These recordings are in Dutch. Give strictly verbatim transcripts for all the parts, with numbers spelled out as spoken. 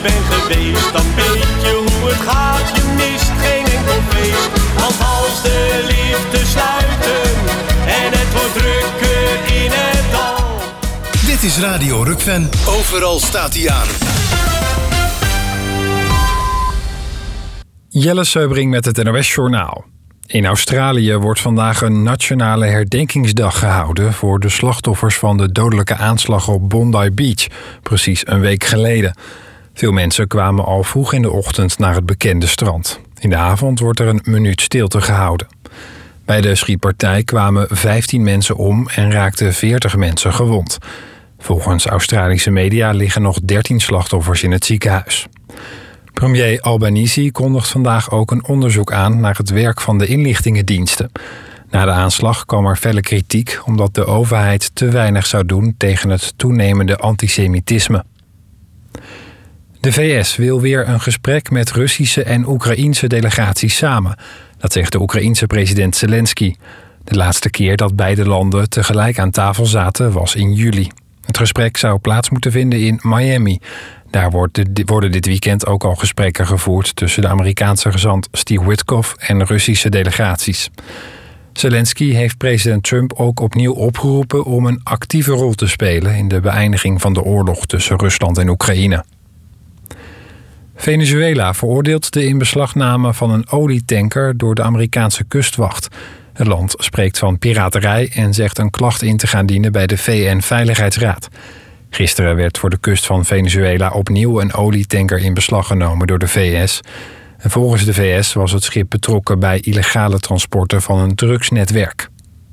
bent geweest, dan weet je hoe het gaat. Je mist geen enkel feest, want als de liefde sluiten en het wordt drukker in het dal. Dit is Radio Rukven. Overal staat hij aan. Jelle Seubring met het N O S-journaal. In Australië wordt vandaag een nationale herdenkingsdag gehouden voor de slachtoffers van de dodelijke aanslag op Bondi Beach, precies een week geleden. Veel mensen kwamen al vroeg in de ochtend naar het bekende strand. In de avond wordt er een minuut stilte gehouden. Bij de schietpartij kwamen vijftien mensen om en raakten veertig mensen gewond. Volgens Australische media liggen nog dertien slachtoffers in het ziekenhuis. Premier Albanese kondigt vandaag ook een onderzoek aan naar het werk van de inlichtingendiensten. Na de aanslag kwam er felle kritiek omdat de overheid te weinig zou doen tegen het toenemende antisemitisme. De V S wil weer een gesprek met Russische en Oekraïense delegaties samen. Dat zegt de Oekraïense president Zelensky. De laatste keer dat beide landen tegelijk aan tafel zaten was in juli. Het gesprek zou plaats moeten vinden in Miami. Daar worden dit weekend ook al gesprekken gevoerd tussen de Amerikaanse gezant Steve Witkoff en Russische delegaties. Zelensky heeft president Trump ook opnieuw opgeroepen om een actieve rol te spelen in de beëindiging van de oorlog tussen Rusland en Oekraïne. Venezuela veroordeelt de inbeslagname van een olietanker door de Amerikaanse kustwacht. Het land spreekt van piraterij en zegt een klacht in te gaan dienen bij de V N-veiligheidsraad. Gisteren werd voor de kust van Venezuela opnieuw een olietanker in beslag genomen door de V S. En volgens de V S was het schip betrokken bij illegale transporten van een drugsnetwerk.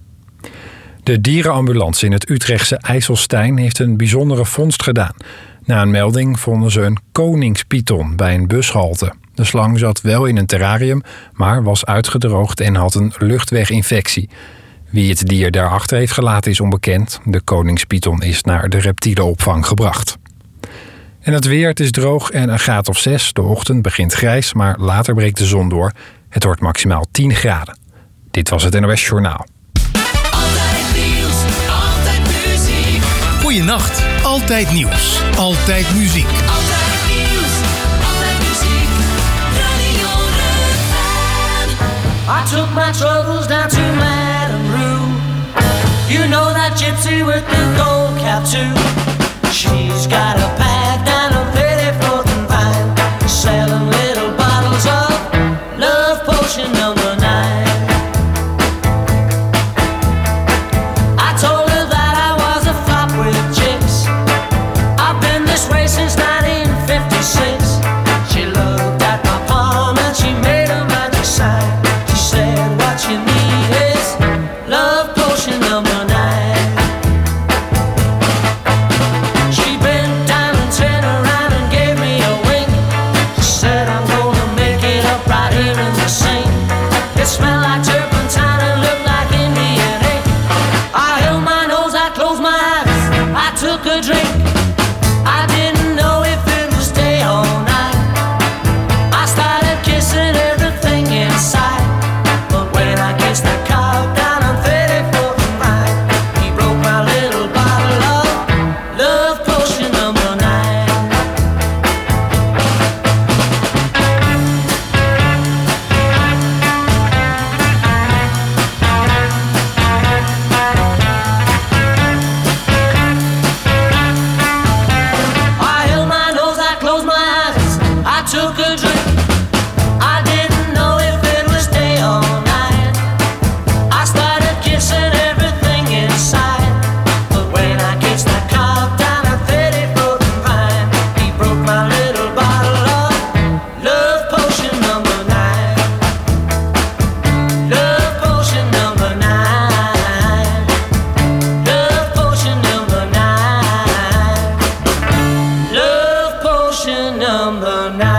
De dierenambulance in het Utrechtse IJsselstein heeft een bijzondere vondst gedaan. Na een melding vonden ze een koningspython bij een bushalte. De slang zat wel in een terrarium, maar was uitgedroogd en had een luchtweginfectie. Wie het dier daarachter heeft gelaten is onbekend. De koningspython is naar de reptielenopvang gebracht. En het weer, het is droog en een graad of zes. De ochtend begint grijs, maar later breekt de zon door. Het wordt maximaal tien graden. Dit was het N O S Journaal. Altijd nieuws, altijd muziek. Goeienacht, altijd nieuws, altijd muziek. Altijd nieuws, altijd muziek. Radio Rukven. I took my troubles down to Madame Rue. You know that gypsy with the gold cap too. She's got a pad down on thirty-fourth and Vine, selling little bottles of love potion number nine. I told her that I was a flop with chicks. I've been this way since nineteen fifty-six. She looked at my palm and she made a magic sign. She said, what you need is love potion number nine. She bent down and turned around and gave me a wink. She said, I'm gonna make it up right here in the sink. It smelled like turpentine and looked like Indian ink. I held my nose, I closed my eyes, I took a drink. I didn't know if it would stay all night. I started kissing everything inside. But when I kissed the cow down on thirty-fourth and Vine, he broke my little bottle of love potion number nine. I held my nose, I closed my eyes, I took a drink. I didn't know if it would stay all night. I started kissing everything inside. But when I kissed that cow down at thirty-fourth and Vine, he broke my little bottle of love potion number nine. Love potion number nine. Love potion number nine. Love potion number nine.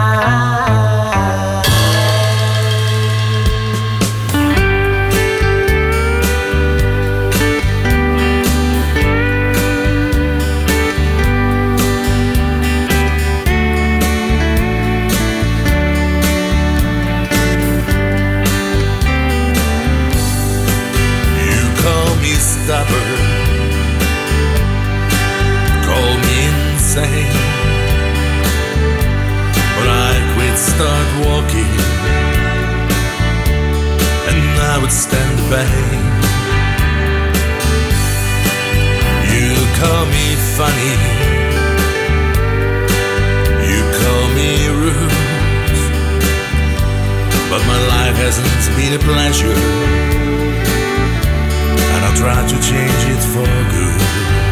You call me stubborn, call me insane. I would stand the pain. You call me funny, you call me rude, but my life hasn't been a pleasure, and I'll try to change it for good.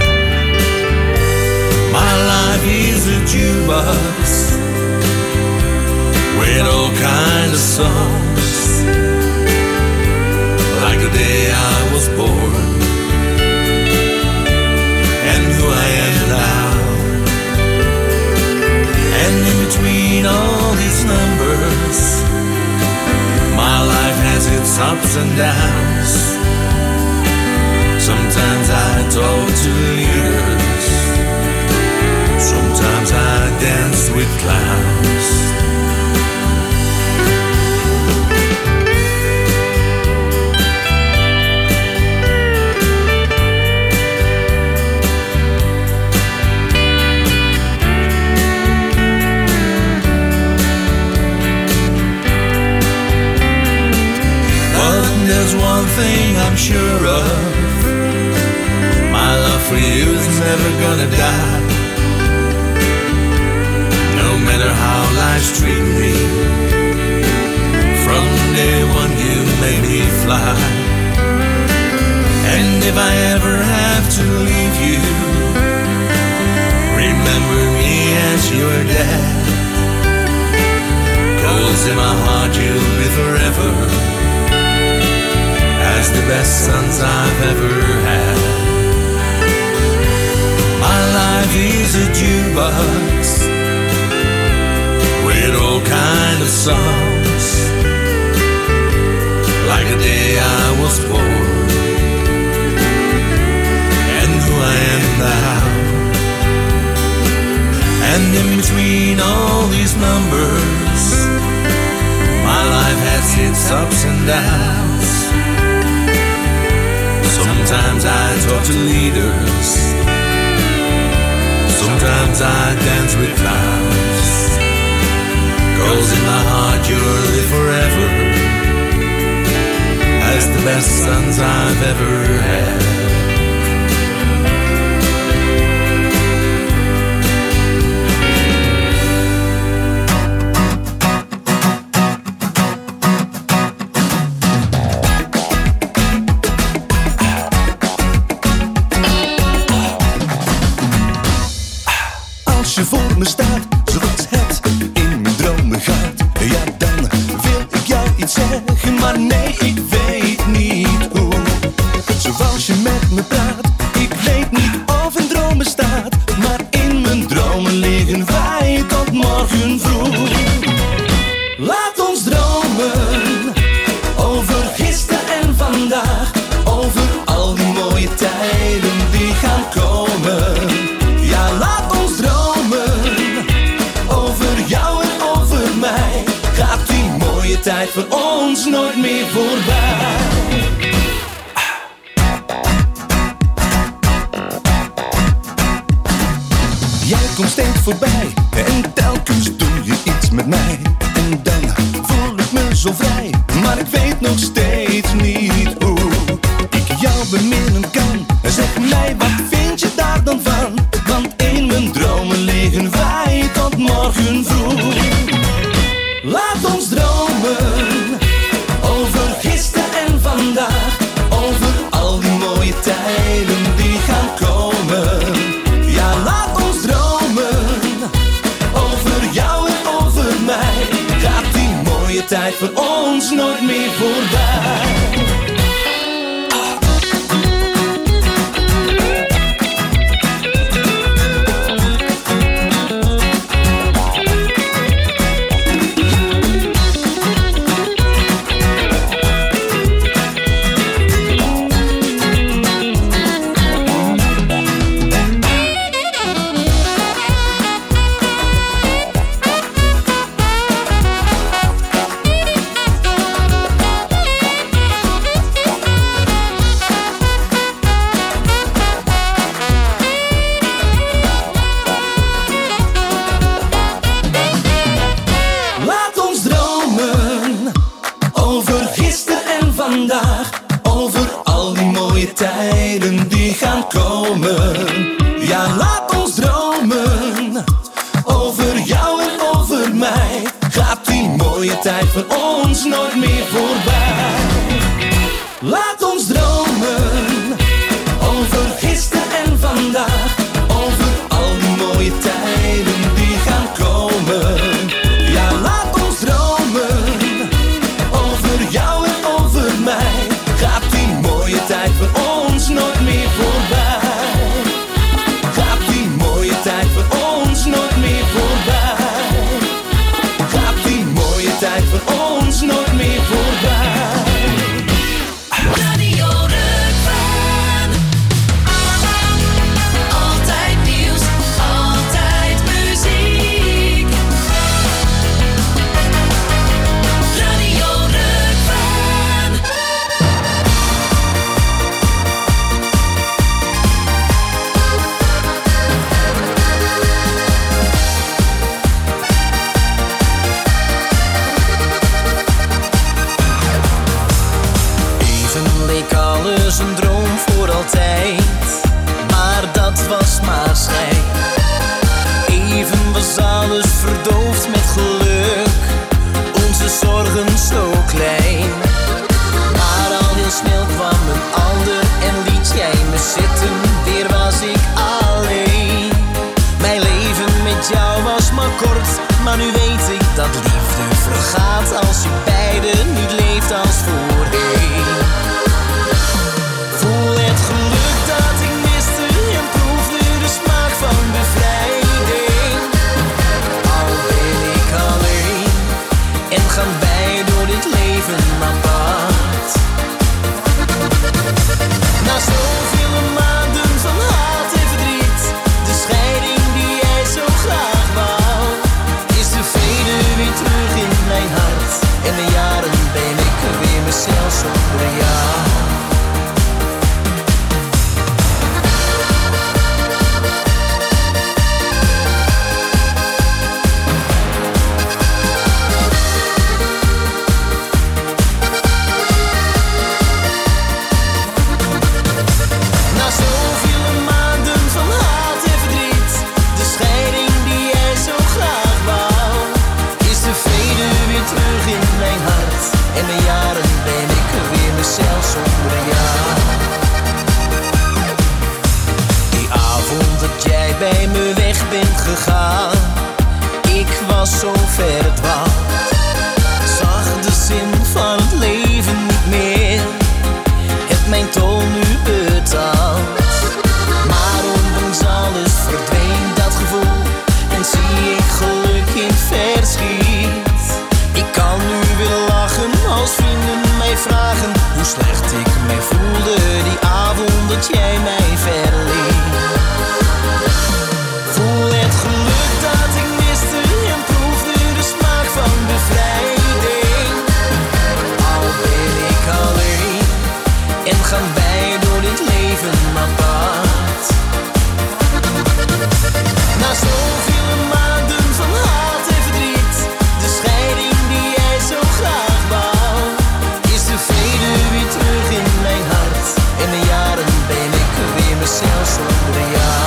My life is a jukebox with all kinds of songs, like the day I was born and who I am now. And in between all these numbers, my life has its ups and downs. Sometimes I talk to leaders, sometimes I dance with clowns. There's one thing I'm sure of, my love for you is never gonna die. No matter how life's treating me, from day one you made me fly. And if I ever have to leave you, remember me as your dad, 'cause in my heart you'll be forever as the best sons I've ever had. My life is a jukebox with all kinds of songs, like the day I was born and who I am now. And in between all these numbers, my life has its ups and downs. Sometimes I talk to leaders, sometimes I dance with clowns, 'cause in my heart you'll live forever as the best sons I've ever had. Als je voor me staat, zoals het in mijn dromen gaat, ja dan wil ik jou iets zeggen, maar nee, ik weet niet hoe. Zoals je met me praat, ik weet niet of een droom bestaat, maar in mijn dromen liggen wij tot morgen vroeg. Laat ons dromen over gisteren en vandaag, over al die mooie tijden die gaan komen. Ja, laat ons dromen over jou en over mij. Gaat die mooie tijd voor ons nooit meer voorbij. Jij komt steeds voorbij en telkens doe je iets met mij. En dan voel ik me zo vrij, maar ik weet nog steeds niet hoe ik jou beminnen kan. Zeg mij, wat vind je daar dan van? Want in mijn dromen liggen wij tot morgen vroeg. Laat ons dromen over gisteren en vandaag, over al die mooie tijden die gaan komen. Ja, laat ons dromen over jou en over mij. Gaat die mooie tijd voor ons nooit meer voorbij. vandaag. Over al die mooie tijden die gaan komen. Ja, laat ons dromen. Over jou en over mij. Gaat die mooie tijd voor ons nooit meer voorbij. Laat ons dromen. Over gisteren en vandaag. Over al die mooie tijden die gaan komen. Ja, laat ons dromen. Over jou en over mij. Gaat die mooie tijd voor ons nooit meer voorbij. Gaat die mooie tijd voor ons nooit meer voorbij. Gaat die mooie tijd voor ons nooit meer voorbij. Radio Rukven. Altijd nieuws, altijd muziek. Radio Rukven. Even leek alles een droom voor altijd, maar dat was maar schijn. Even was alles verdoofd met geluk, onze zorgen zo klein. Maar al heel snel kwam een ander en liet jij me zitten, weer was ik alleen. Mijn leven met jou was maar kort, maar nu weet ik dat liefde vergaat als je beiden niet leeft als voorheen. Voel het geluk dat ik miste en proef nu de smaak van bevrijding. Al ben ik alleen en gaan wij door dit leven apart. Na zoveel maanden van haat en verdriet, de scheiding die jij zo graag wou, is de vrede weer terug in mijn hart. En de jaren ben ik weer mezelf zonder jou. Na zoveel maanden van haat en verdriet, de scheiding die jij zo graag wou, is de vrede weer terug in mijn hart. En de jaren ben ik weer mezelf zonder jou. Die avond dat jij bij me weg bent gegaan, ik was zo verdwaald, zag de zin van het leven niet meer, heb mijn tol nu betaald. Maar ondanks alles verdween dat gevoel en zie ik geluk in verschiet. Ik kan nu weer lachen als vrienden mij vragen hoe slecht ik mij voelde die avond dat jij mij verliet. Voel het geluk dat ik miste en proef nu de smaak van bevrijding. Al ben ik alleen en gaan wij door dit leven apart. Na zoveel maanden van haat en verdriet, de scheiding die jij zo graag wou, is de vrede weer terug in mijn hart. En de jaren ben ik weer mezelf zonder jou.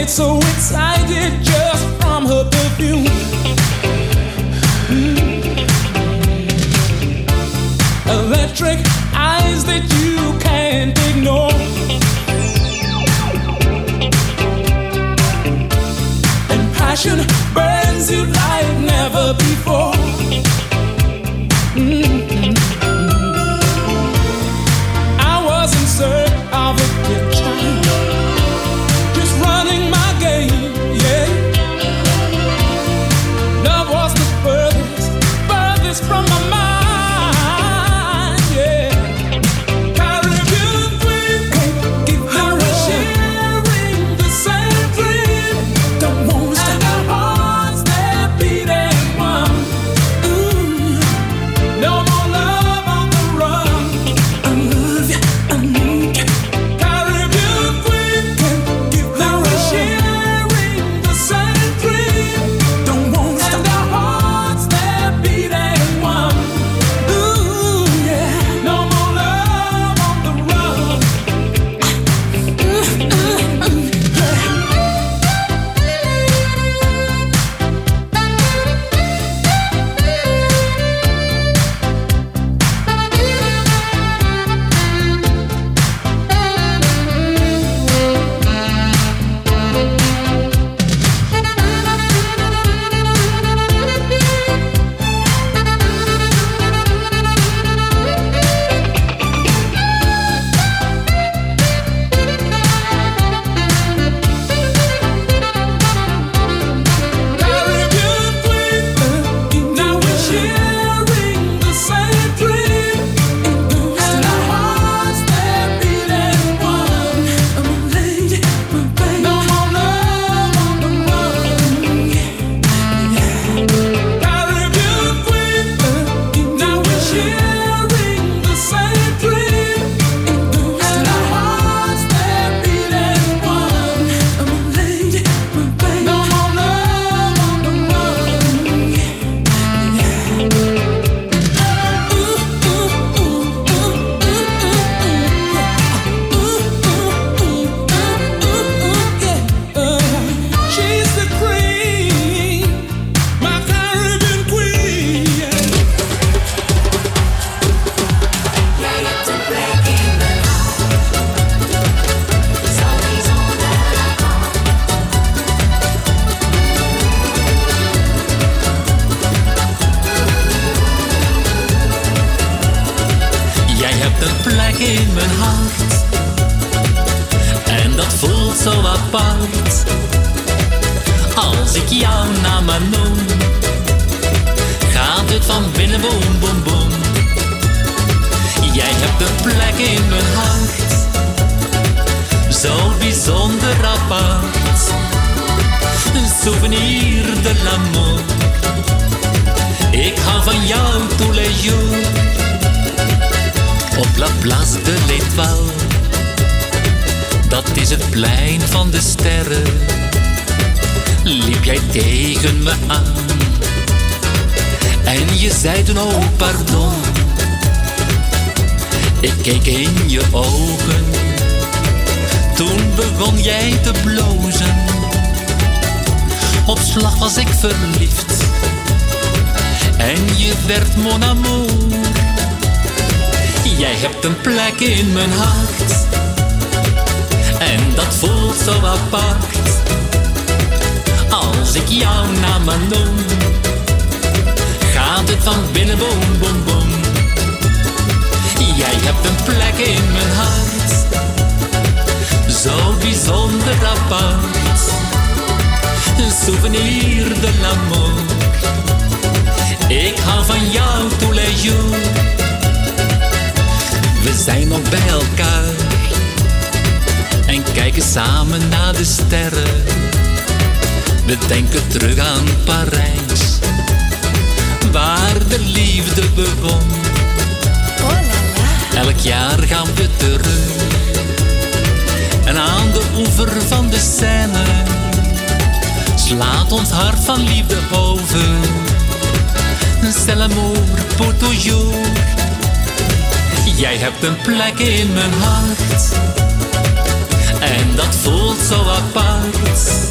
get so excited just from her perfume. Mm. Electric eyes that you can't ignore. And passion burns you like never before. Mm-hmm. I was in search of a picture, just running my game, yeah. Love was the furthest, furthest from my mind, yeah. Caribbean queen, give her a sharing the same dream. Don't want to and our hearts they're beating one. Ooh, no more love on the run. I love you, I need you. Caribbean queen, give her a sharing the same dream. Don't want to and our hearts they're beating one. Ooh, yeah, no more love on the run. Mm, mm, mm, yeah. Caribbean queen, now we're sharing the same dream. And our hearts they're beating one. My lady, my baby, no more love on the run. Caribbean queen, now we're sharing the same dream. And our hearts they're beating one. My lady, my baby, no more love on the run. She's the queen, my Caribbean queen. Jij hebt een plek in mijn hart en dat voelt zo apart. Als ik jouw naam maar noem, gaat het van binnen boem boem boem. Jij hebt een plek in mijn hart, zo bijzonder apart. Een souvenir de l'amour. Ik hou van jou tous les jours. Op la place de l'Étoile, dat is het plein van de sterren. Liep jij tegen me aan en je zei toen oh pardon. Ik keek in je ogen, toen begon jij te blozen. Op slag was ik verliefd en je werd mon amour. Jij hebt een plek in mijn hart en dat voelt zo apart. Als ik jouw naam maar noem, gaat het van binnen boem boem boem. Jij hebt een plek in mijn hart, zo bijzonder apart. Een souvenir de l'amour. Ik hou van jou tous les jours. We zijn nog bij elkaar en kijken samen naar de sterren. We denken terug aan Parijs, waar de liefde begon. Elk jaar gaan we terug en aan de oever van de Seine slaat ons hart van liefde over. C'est l'amour pour toujours. Jij hebt een plek in mijn hart en dat voelt zo apart.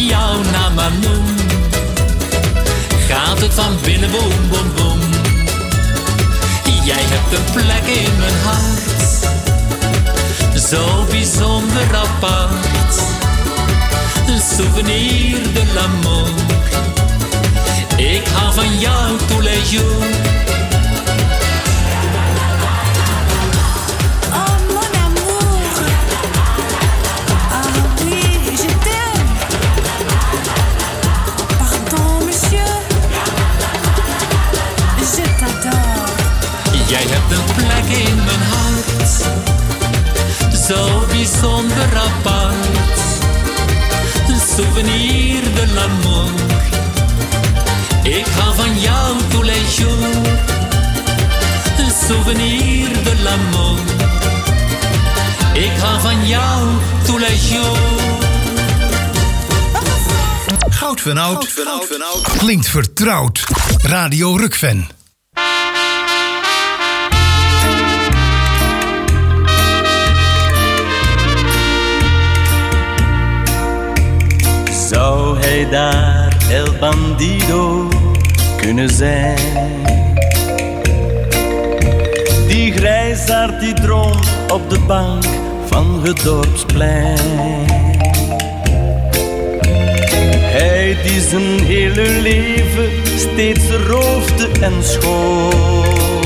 jou naam maar noem, gaat het van binnen boem, boem, boem. Jij hebt een plek in mijn hart, zo bijzonder apart. Een souvenir de l'amour. Ik hou van jou tous les jours. Jij hebt een plek in mijn hart, zo bijzonder apart. Een souvenir de l'amour. Ik hou van jou tous les jours. Een souvenir de l'amour. Ik hou van jou tous les jours. Goud van Oud klinkt vertrouwd. Radio Rukven. Zou hij daar El Bandido kunnen zijn? Die grijsaard die droomt op de bank van het dorpsplein. Hij die zijn hele leven steeds roofde en schoot.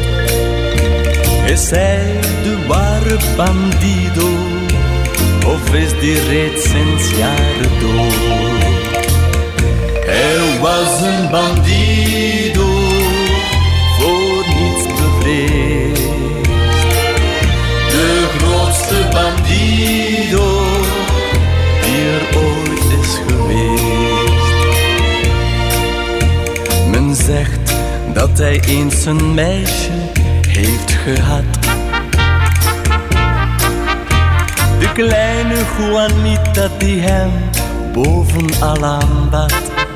Is hij de ware bandido? Of is die reeds sinds jaren dood? Hij was een bandido, voor niets bevreesd. De grootste bandido die er ooit is geweest. Men zegt dat hij eens een meisje heeft gehad. De kleine Juanita die hem bovenal aanbad.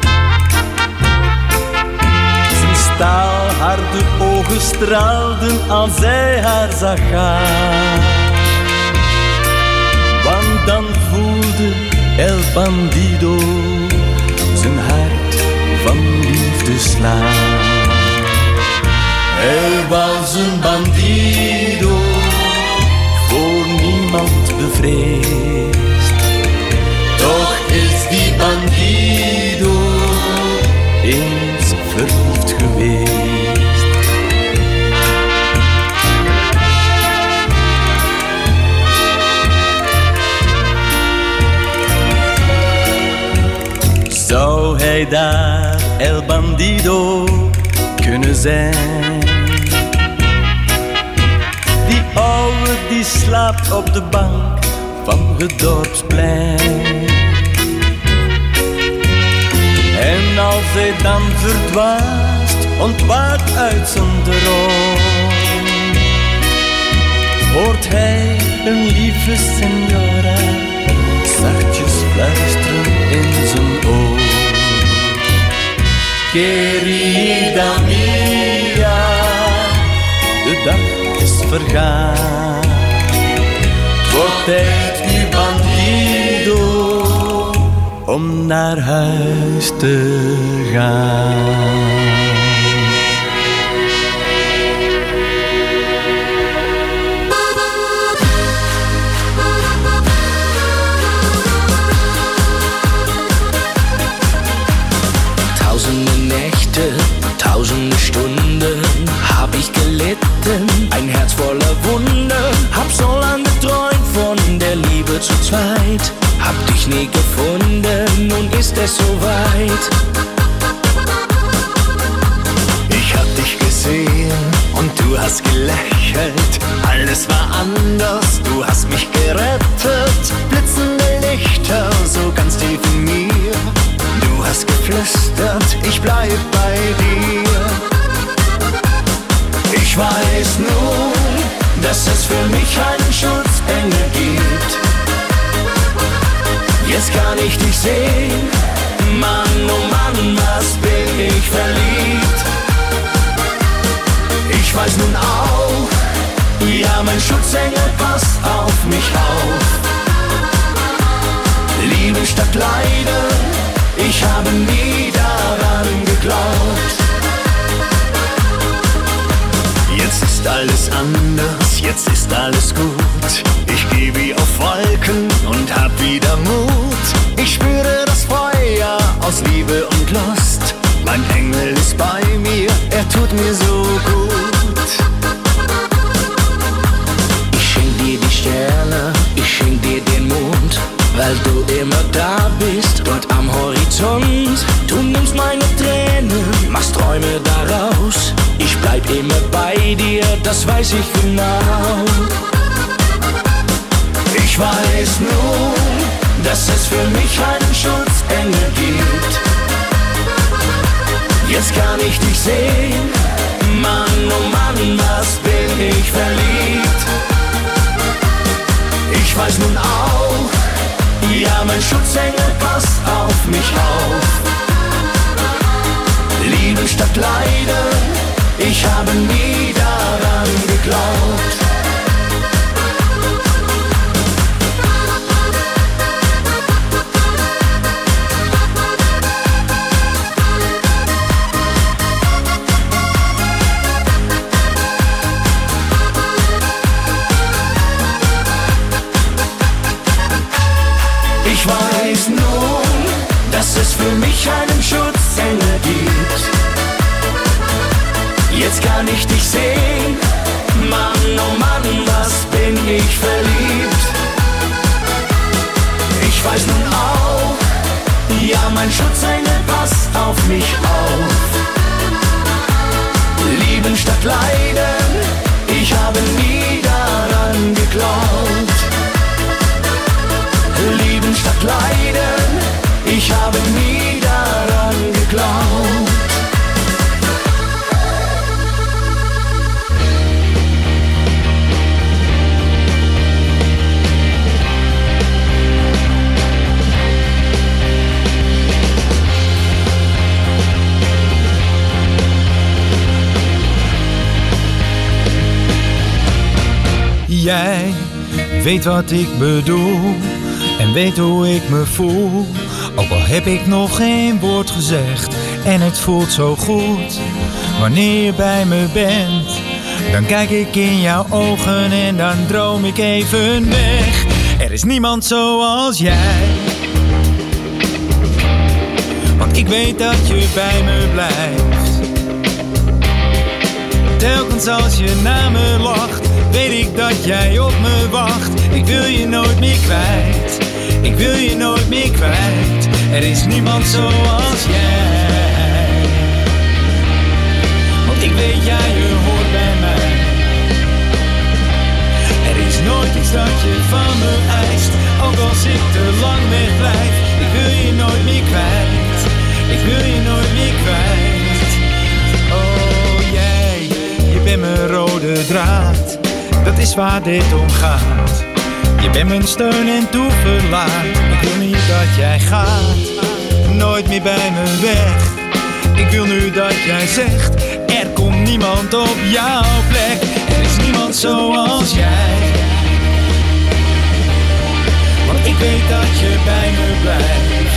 Zijn staalharde ogen straalden als hij haar zag gaan. Want dan voelde El Bandido zijn hart van liefde slaan. Hij was een bandido, voor niemand bevreesd. Toch is die bandido eens verliefd geweest. Zou hij daar El Bandido kunnen zijn? Die ouwe die slaapt op de bank van het dorpsplein. En als hij dan verdwaast ontwaakt uit zijn droom, hoort hij een lieve senora zachtjes fluisteren in zijn oor. Querida mia, de dag is vergaan. Het wordt tijd nu bandido om naar huis te gaan. Tausende Nächte, tausende Stunden hab ich gelitten, ein Herz voller Wunder. Hab so lang geträumt von der Liebe zu zweit, hab dich nie gefunden, nun ist es soweit. Ich hab dich gesehen und du hast gelächelt, alles war anders, du hast mich gerettet. Blitzende Lichter, so ganz tief in mir, du hast geflüstert, ich bleib bei dir. Ich weiß nun, dass es für mich einen Schutzengel gibt. Jetzt kann ich dich sehen, Mann, oh Mann, was bin ich verliebt. Ich weiß nun auch, ja, mein Schutzengel passt auf mich auf. Liebe statt Leiden, ich habe nie daran geglaubt. Jetzt ist alles anders, jetzt ist alles gut. Ich geh wie auf Wolken und hab wieder Mut. Ich spüre das Feuer aus Liebe und Lust. Mein Engel ist bei mir, er tut mir so gut. Ich schenk dir die Sterne, ich schenk dir den Mond, weil du immer da bist, dort am Horizont. Du nimmst meine Tränen, machst Träume daraus. Ich bleib immer bei dir, das weiß ich genau. Ich weiß nun, dass es für mich einen Schutzengel gibt. Jetzt kann ich dich sehen, Mann, oh Mann, was bin ich verliebt. Ich weiß nun auch, ja, mein Schutzengel passt auf mich auf. Lieben statt Leiden, ich habe nie daran geglaubt. Ich weiß nun, dass es für mich einen Schutzengel gibt. Jetzt kann ich dich sehen, Mann, oh Mann, was bin ich verliebt. Ich weiß nun auch, ja, mein Schutzengel passt auf mich auf. Lieben statt Leiden, ich habe nie daran geglaubt. Lieben statt Leiden, ich habe nie daran geglaubt. Jij weet wat ik bedoel en weet hoe ik me voel. Ook al heb ik nog geen woord gezegd en het voelt zo goed. Wanneer je bij me bent, dan kijk ik in jouw ogen en dan droom ik even weg. Er is niemand zoals jij, want ik weet dat je bij me blijft. Telkens als je naar me lacht, weet ik dat jij op me wacht. Ik wil je nooit meer kwijt, ik wil je nooit meer kwijt. Er is niemand zoals jij, want ik weet jij, je hoort bij mij. Er is nooit iets dat je van me eist, ook als ik te lang weg blijf. Ik wil je nooit meer kwijt, ik wil je nooit meer kwijt. Oh jij, je bent mijn rode draad, dat is waar dit om gaat. Je bent mijn steun en toeverlaat. Ik wil niet dat jij gaat, nooit meer bij me weg. Ik wil nu dat jij zegt, er komt niemand op jouw plek. Er is niemand zoals jij, want ik weet dat je bij me blijft.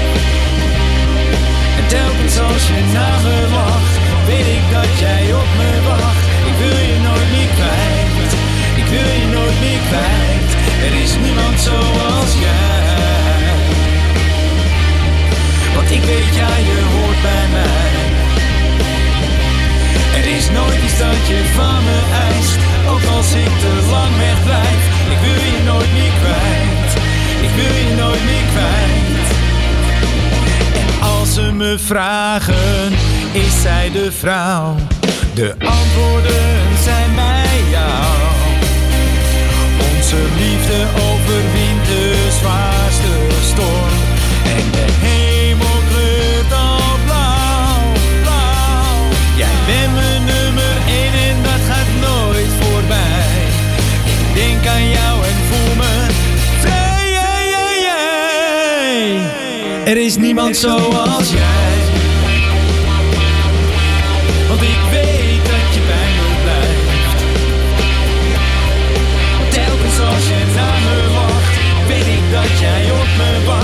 En telkens als je naar me lacht, weet ik dat jij op me wacht. Ik wil je nooit meer kwijt, ik wil je nooit meer kwijt. Er is niemand zoals jij, want ik weet ja, je hoort bij mij. Er is nooit iets dat je van me eist, ook als ik te lang weg blijf. Ik wil je nooit meer kwijt, ik wil je nooit meer kwijt. En als ze me vragen, is zij de vrouw? De antwoorden zijn bij jou. Onze liefde overwint de zwaarste storm en de hemel kleurt al blauw, blauw. Jij bent mijn nummer één en dat gaat nooit voorbij. Ik denk aan jou en voel me vrij. Er is niemand zoals jij, want ik weet dat je bij me blijft. Telkens als je naar me lacht, weet ik dat jij op me wacht.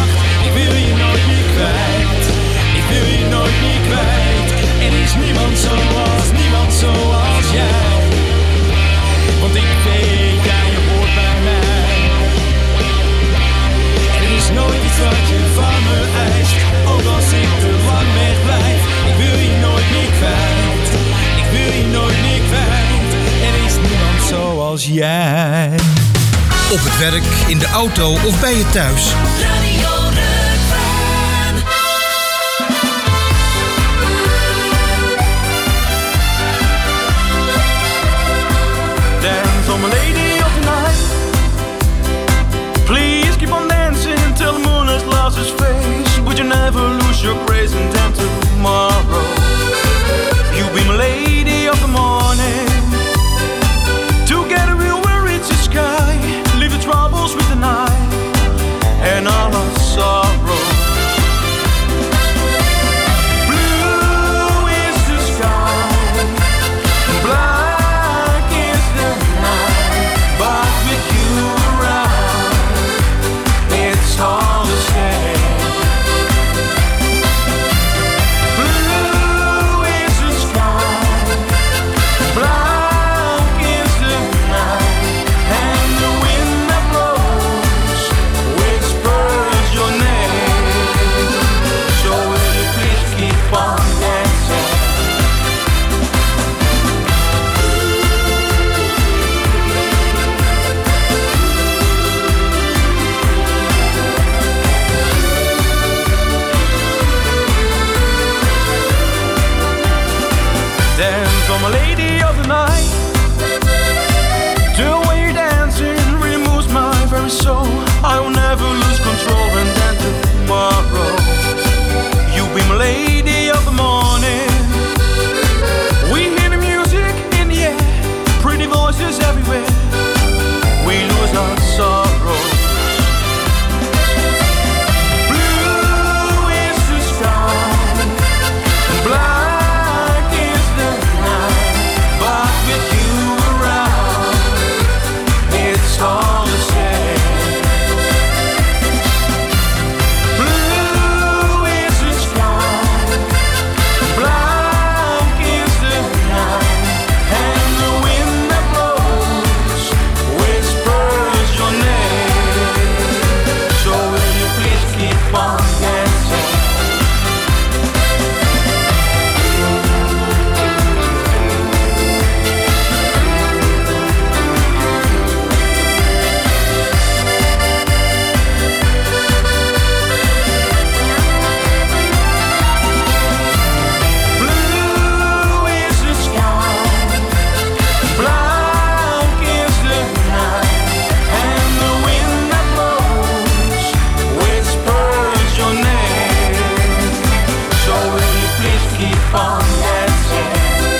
jij. Op het werk, in de auto of bij je thuis. Radio Rukven. Dance on my lady of the night. Please keep on dancing until the moon has lost its face. Would you never lose your grace until tomorrow? You be my lady of the morning. Together we'll reach the sky. Leave the troubles with the night and all our sorrow. Blue is the sky, black is the night, but with you around, it's all the same. Blue is the sky, black is the night, and the wind that blows whispers your name. So will you please keep on dancing? Dance on my lady of the night. The way you're dancing really moves my very soul. I will never lose control and dance tomorrow. You be my lady of the morning. We hear the music in the air, pretty voices everywhere. We lose our sorrow. Blue is the sky, black is the night, but with you around, it's all the same. Blue is the sky, black is the night, and the wind that blows whispers your name. So will you please keep on dancing? Blue is the sky, black is the night, and the wind that blows whispers your name. So will you please keep on dancing?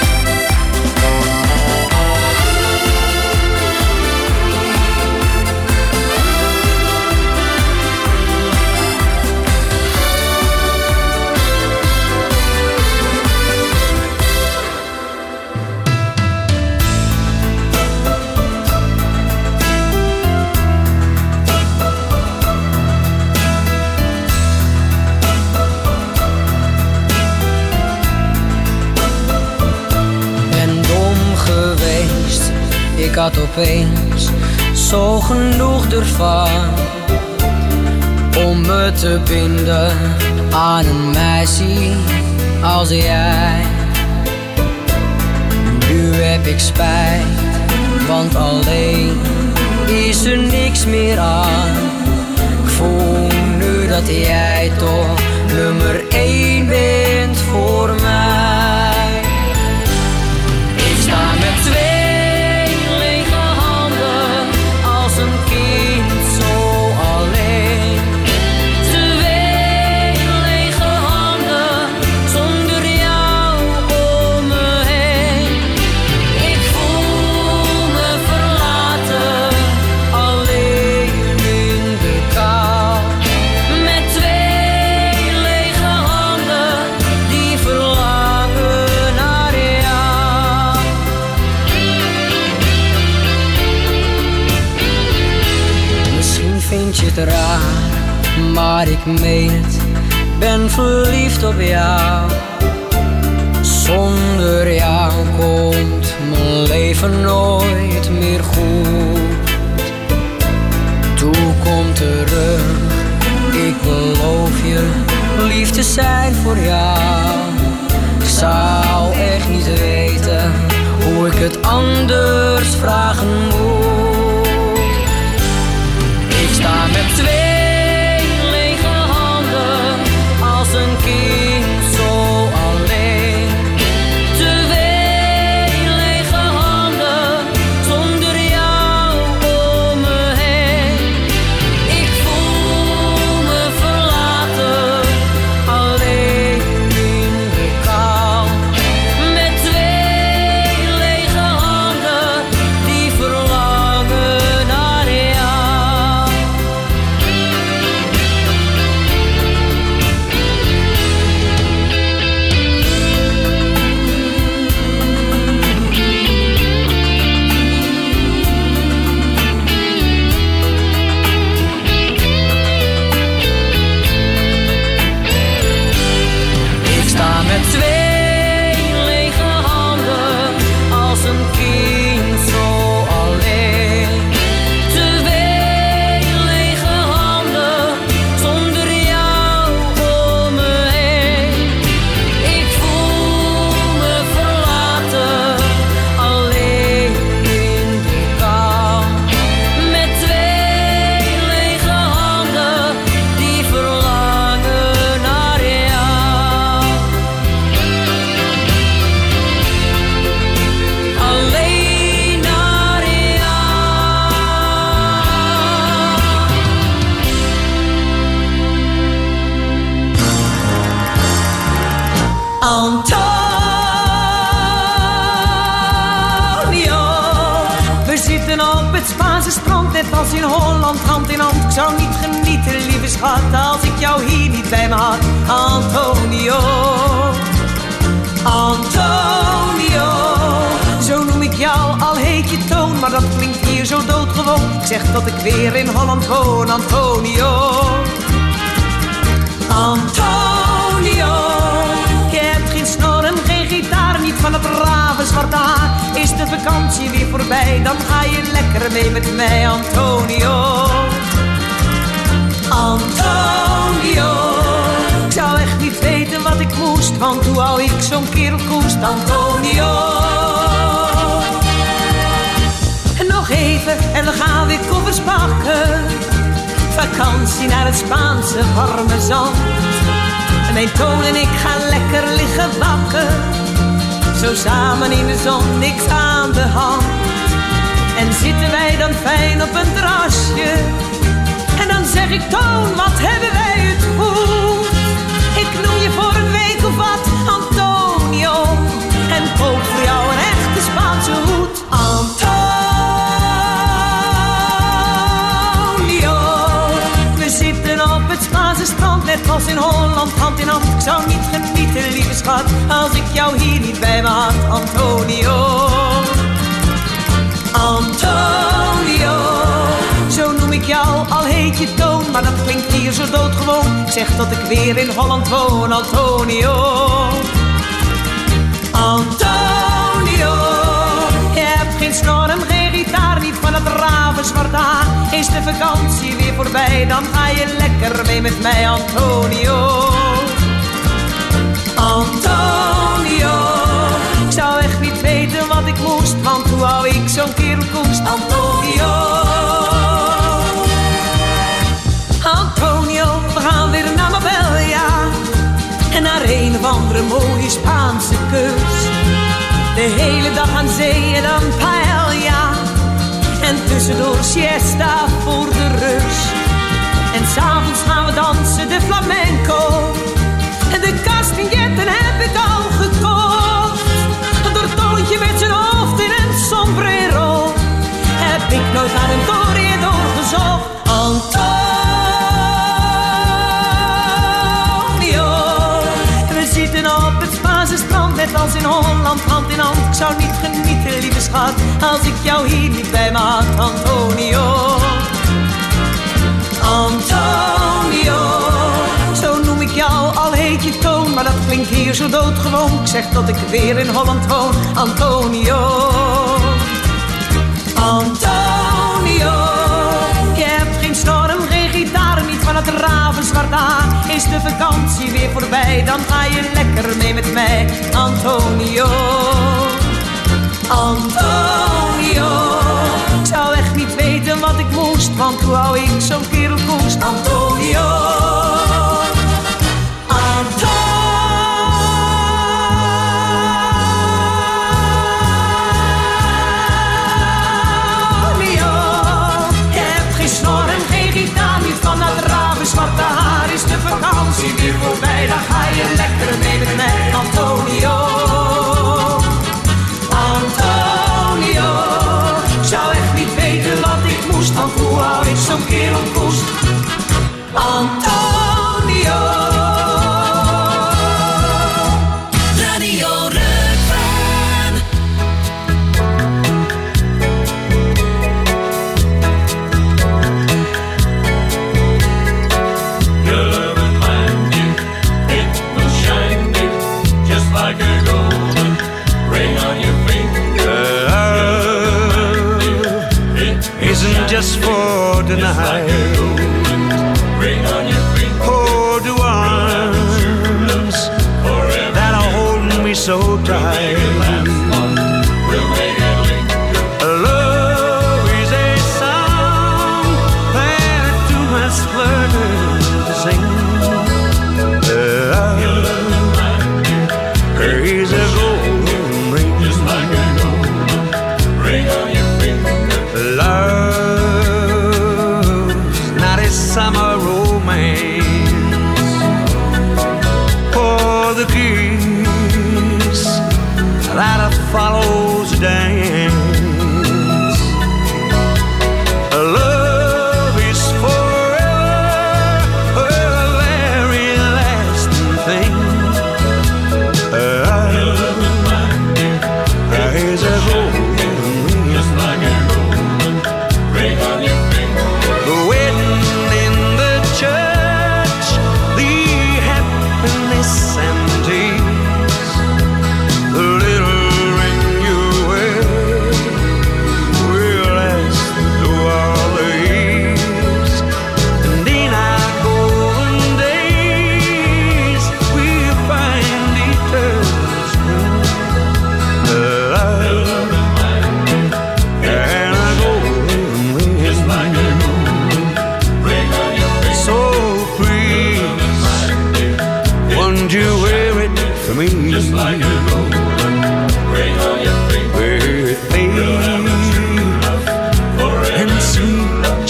Ben dom geweest, ik had opeens zo genoeg ervan om me te binden aan een meisje als jij. Nu heb ik spijt, want alleen is er niks meer aan. Ik voel nu dat jij toch nummer één bent voor mij. Ik sta met twee lege handen als een kind zo alleen. Twee lege handen zonder jou om me heen. Ik voel me verlaten, alleen in de kou. Met twee lege handen die verlangen naar jou. Misschien vind je het raar, maar ik meen het, ben verliefd op jou. Zonder jou komt mijn leven nooit meer goed. Toe kom terug, ik beloof je lief te zijn voor jou. Ik zou echt niet weten hoe ik het anders vragen moet. op het Spaanse strand, net als in Holland, hand in hand. Ik zou niet genieten, lieve schat, als ik jou hier niet bij me had. Antonio, Antonio, zo noem ik jou, al heet je Toon, maar dat klinkt hier zo doodgewoon. Ik zeg dat ik weer in Holland woon, Antonio, Antonio. Je hebt geen snor en geen gitaar, niet van het rave zwarte haar. Is de vakantie weer voorbij, dan ga je lekker mee met mij, Antonio, Antonio. Ik zou echt niet weten wat ik moest, want hoe hou ik zo'n kerel koest, Antonio. En nog even en we gaan weer koffers pakken. Vakantie naar het Spaanse warme zand. En mijn Toon en ik gaan lekker liggen wakken. Zo samen in de zon, niks aan de hand. En zitten wij dan fijn op een terrasje. En dan zeg ik, Toon, wat hebben wij het goed. Ik noem je voor een week of wat, Antonio. En koop voor jou een echte Spaanse hoed, Antonio. We zitten op het Spaanse strand, net als in Holland, hand in hand. Ik zou niet genieten, lieve schat, als ik jou hier niet bij me had, Antonio, Antonio. Zo noem ik jou, al heet je Toon, maar dat klinkt hier zo doodgewoon. Ik zeg dat ik weer in Holland woon, Antonio, Antonio. Je hebt geen snor en geen gitaar, niet van het rave zwart haar. Is de vakantie weer voorbij, dan ga je lekker mee met mij, Antonio, Antonio. Ik zou echt niet weten wat ik moest, want hoe hou ik zo'n kerel koest, Antonio, Antonio. We gaan weer naar Marbella en naar een of andere mooie Spaanse kust. De hele dag aan zee en dan paella. En tussendoor siesta voor de rust. En s'avonds gaan we dansen de flamenco. En de castagnetten heb ik al gekocht. Door Toontje met zijn hoofd in een sombrero heb ik nooit naar een toreador gezocht, Antonio. We zitten op het Spaanse strand, net als in Holland, hand in hand. Ik zou niet genieten, lieve schat, als ik jou hier niet bij me had, Antonio, Antonio. Zo noem ik jou, al heet je Toon, maar dat klinkt hier zo doodgewoon. Ik zeg dat ik weer in Holland woon, Antonio, Antonio. Je hebt geen snor en geen gitaar, niet van het rave zwart haar. Is de vakantie weer voorbij, dan ga je lekker mee met mij, Antonio, Antonio. Ik zou echt niet weten wat ik moest, want hoe hou ik zo'n kerel koest, Antonio, zwarte haar. Is de vakantie weer voorbij, dan ga je lekker mee met mij, Antonio, Antonio. Ik zou echt niet weten wat ik moest, want hoe hou ik zo'n kerel koest, Antonio. Radio Rukven. Just for tonight, hold the arms that'll hold me so tight. Love is a song that two must learn to sing. Love is a golden ring, just like a golden ring on your finger. Love, summer romance, for the kiss that I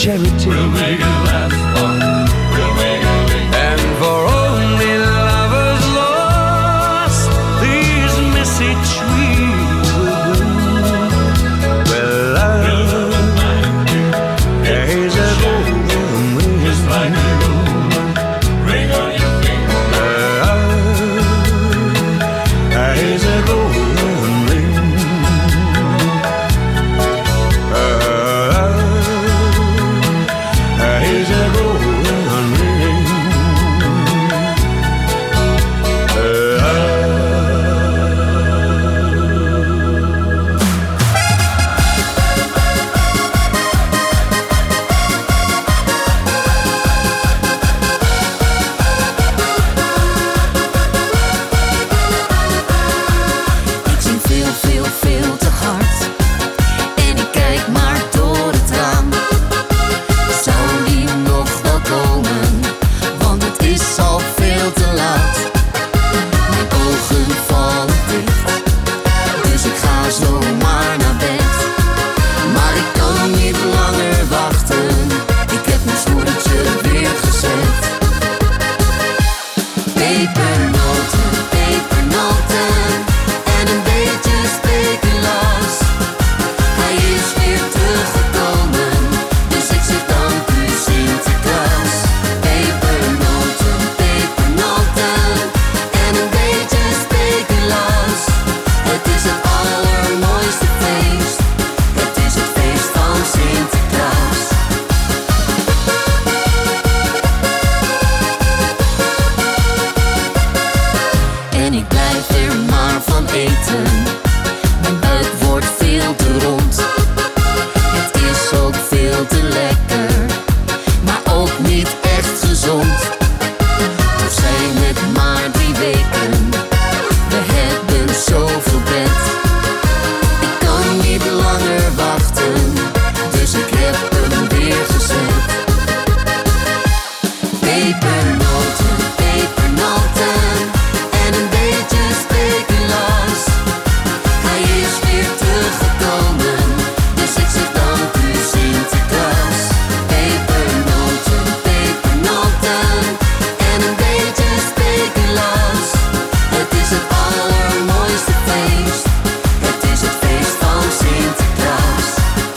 charity. We'll make it last long. We'll make it link. And for only lovers lost, these message trees will bloom. Well, love is a golden ring, just like a golden ring on your finger. Love is a golden ring. Love is a golden ring. Ik zing veel, veel, veel te hard. En ik kijk maar door het raam. Zou die nog wel komen? Want het is al veel te laat. Mijn ogen vallen dicht. Dus ik ga zomaar naar bed. Maar ik kan niet langer wachten. Ik heb mijn schoentje weer gezet. Pepernoten, pepernoten en een beetje speculaas. Hij is weer teruggekomen, dus ik zeg dank u Sinterklaas. Pepernoten, pepernoten en een beetje speculaas. Het is het allermooiste feest, het is het feest van Sinterklaas. En ik blijf er maar van eten. Mijn buik wordt veel te rond. Het is ook veel te lekker, maar ook niet echt gezond. Toch zijn het maar drie weken. We hebben zoveel pret. Ik kan niet langer wachten, dus ik heb hem weer gezet. Pepernoten, pepernoten en een beetje speculaas. Hij is weer teruggekomen, dus ik zeg dank u Sinterklaas. Pepernoten, pepernoten en een beetje speculaas. Het is het allermooiste feest, het is het feest van Sinterklaas.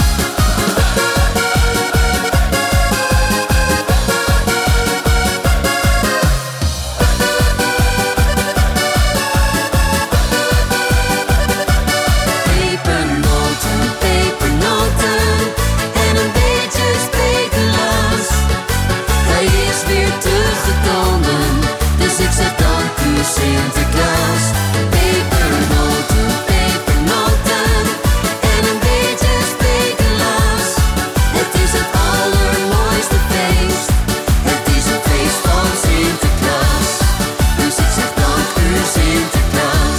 Pepernoten, pepernoten en een beetje speculaas. Hij is weer teruggekomen, dus ik zeg dank u Sinterklaas. Pepernoten, pepernoten en een beetje speculaas. Het is het allermooiste feest, het is het feest van Sinterklaas. Dus ik zeg dank u Sinterklaas.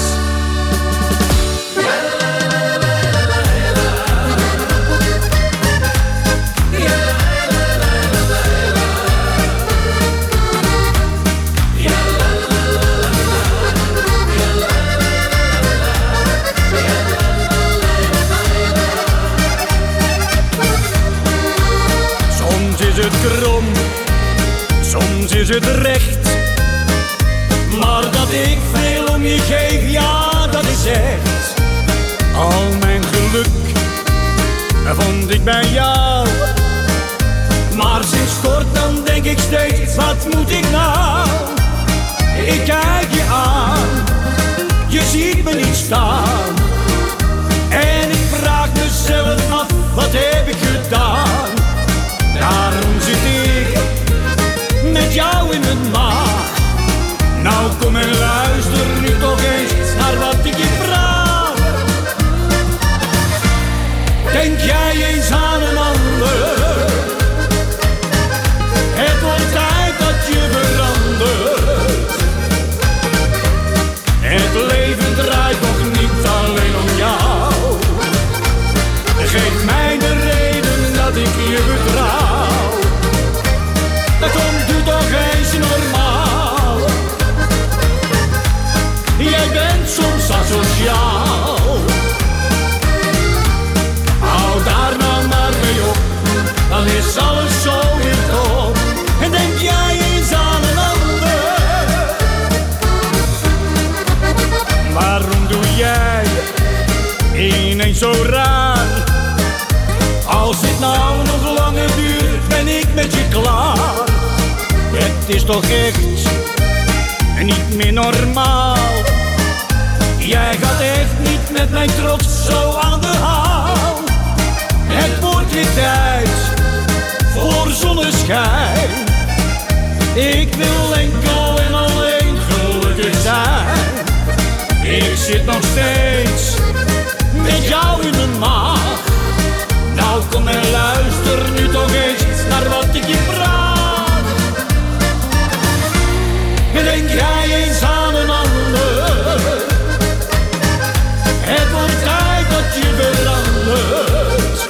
Soms is het krom, soms is het recht. Maar dat ik veel om je geef, ja dat is echt. Al mijn geluk vond ik bij jou. Maar sinds kort dan denk ik steeds, wat moet ik nou? Ik kijk je aan, je ziet me niet staan. En ik vraag mezelf af, wat heb ik gedaan? Daarom zit ik met jou in mijn maag. Nou kom en luister nu toch eens naar wat ik je vraag. Denk jij eens aan een ander? Het wordt tijd dat je verandert. Het leven draait nog niet alleen om jou. Geef mij de reden dat ik met je klaar. Het is toch echt niet meer normaal. Jij gaat echt niet met mijn trots zo aan de haal. Het wordt weer tijd voor zonneschijn. Ik wil enkel en alleen gelukkig zijn. Ik zit nog steeds met jou in mijn maag. Nou kom en luister nu toch eens naar wat ik je praat. Denk jij eens aan een ander? Het wordt tijd dat je verandert.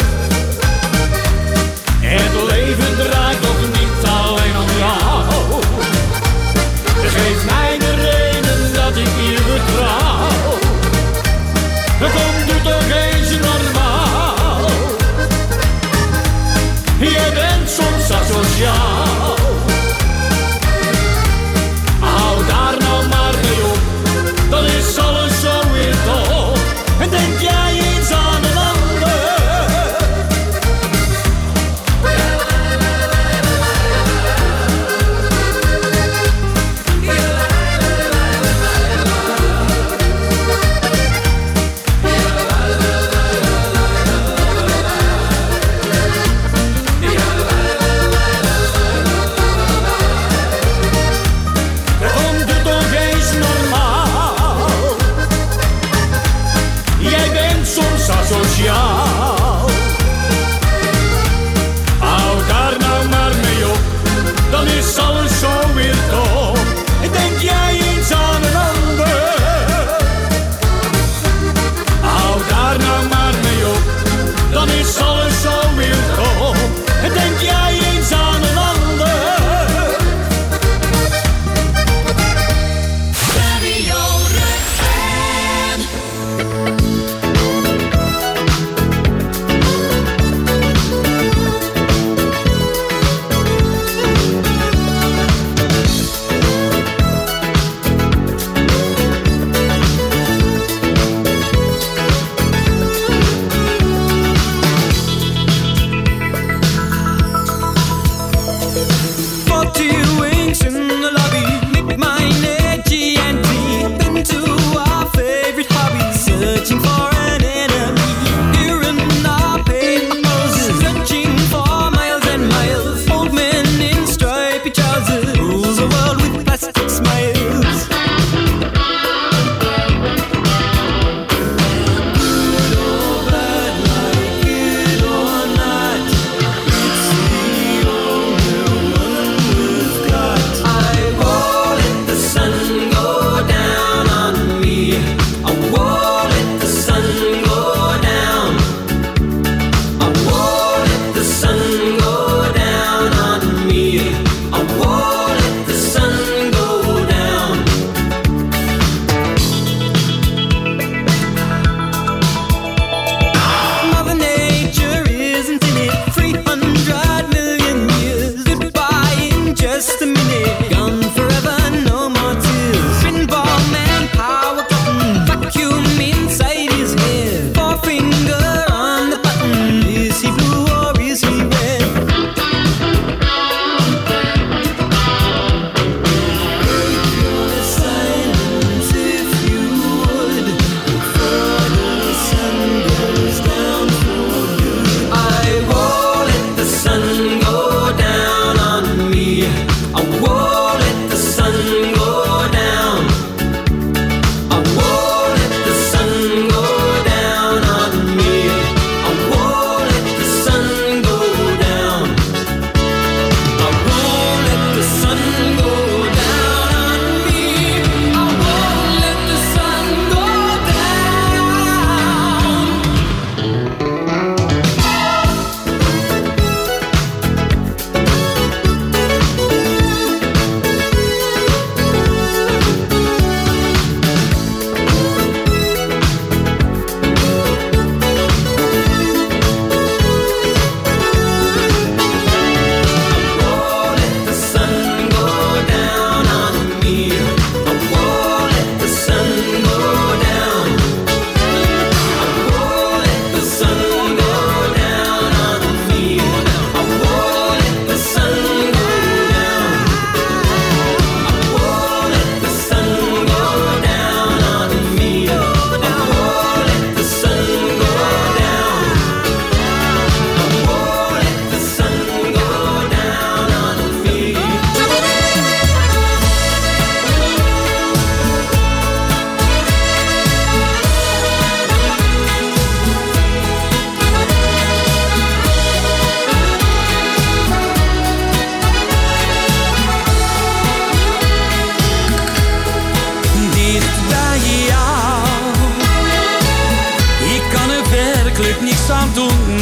Het leven draait toch niet alleen om jou. Geef mij de reden dat ik je vertrouw. Kom, doe toch eens normaal. Jij bent soms asociaal. Hou daar nou maar mee op, dan is alles zo weer top. En denk jij eens aan een ander?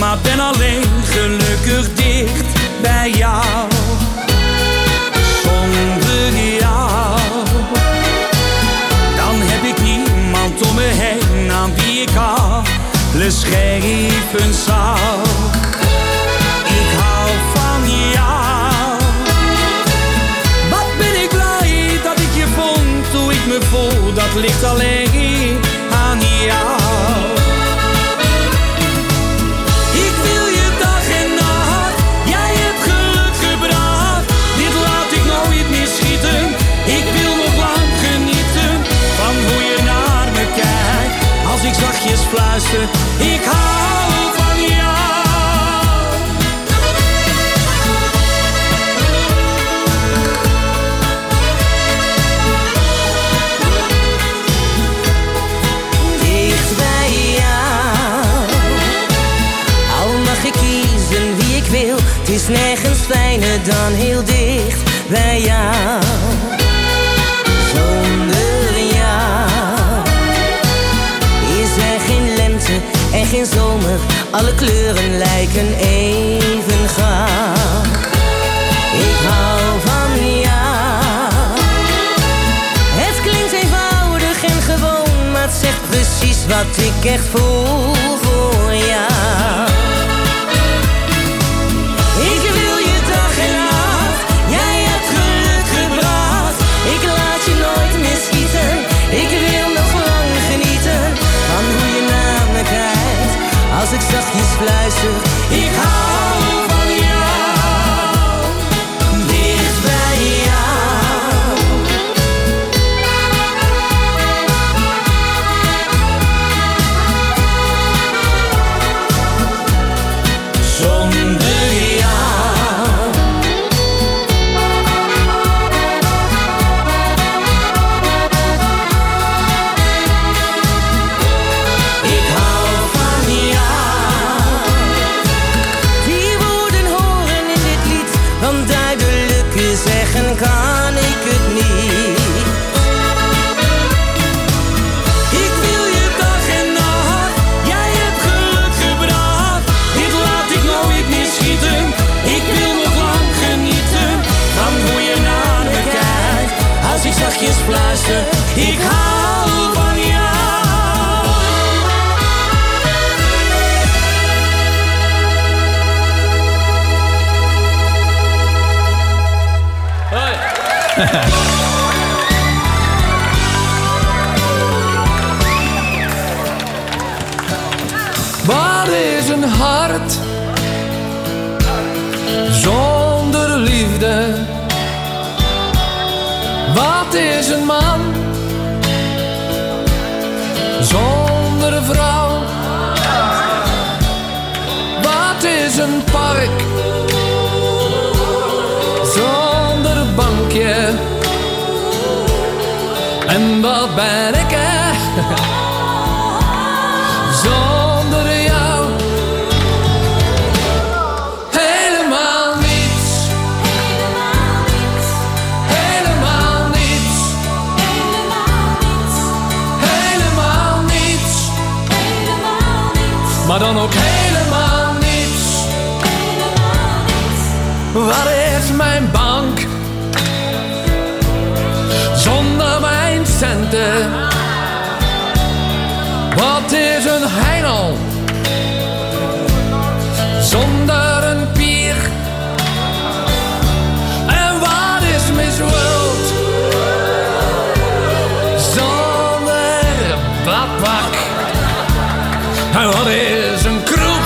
maar ben alleen gelukkig dicht bij jou. Zonder jou, dan heb ik niemand om me heen aan wie ik alles geven zou. Ik hou van jou. Wat ben ik blij dat ik je vond, hoe ik me voel, dat ligt alleen aan jou. Ik wil je dag en nacht, jij hebt geluk gebracht. Dit laat ik nooit meer schieten. Ik wil nog lang genieten van hoe je naar me kijkt. Als ik zachtjes fluister, ik hou van jou. Dicht bij jou, al mag ik kiezen wie ik wil. Het is nergens fijner dan heel dicht bij jou. Zonder jou is er geen lente en geen zomer. Alle kleuren lijken even gaar. Ik hou van jou. Het klinkt eenvoudig en gewoon, maar het zegt precies wat ik echt voel voor jou. Ik wil je dag en nacht, jij hebt geluk gebracht. Ik laat je nooit meer schieten. Ik wil nog lang genieten van hoe je naar me kijkt. Als ik zachtjes fluister, ik hou van jou. Dicht bij jou. Zonder jou. Ik hou van jou. Die woorden horen in dit lied, want duidelijker zeggen kan ik het niet. Ik wil je dag en nacht, jij hebt geluk gebracht. Dit laat ik nooit meer schieten. Ik wil nog lang genieten van hoe je naar me kijkt. Als ik zachtjes fluister, ik hou van jou. Wat is een hart zonder liefde? Wat is een man zonder een vrouw? Wat is een park zonder een bankje? En wat ben ik er zonder jou? Helemaal niets. Helemaal niets. Helemaal niets. Maar dan ook helemaal niets. Wat is mijn bank zonder mijn centen? Wat is een heinel zonder een pier? En wat is Miss World zonder badpak? En wat is een kroeg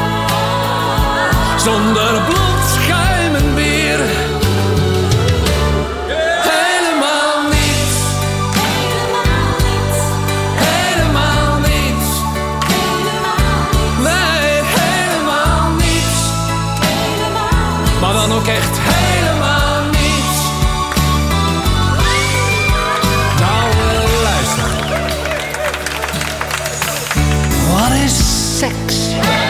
zonder bloedschuim en bier? Helemaal niets. Helemaal niets. Nee, helemaal niets. Maar dan ook echt helemaal niets. Nou, uh, luister. Wat is seks?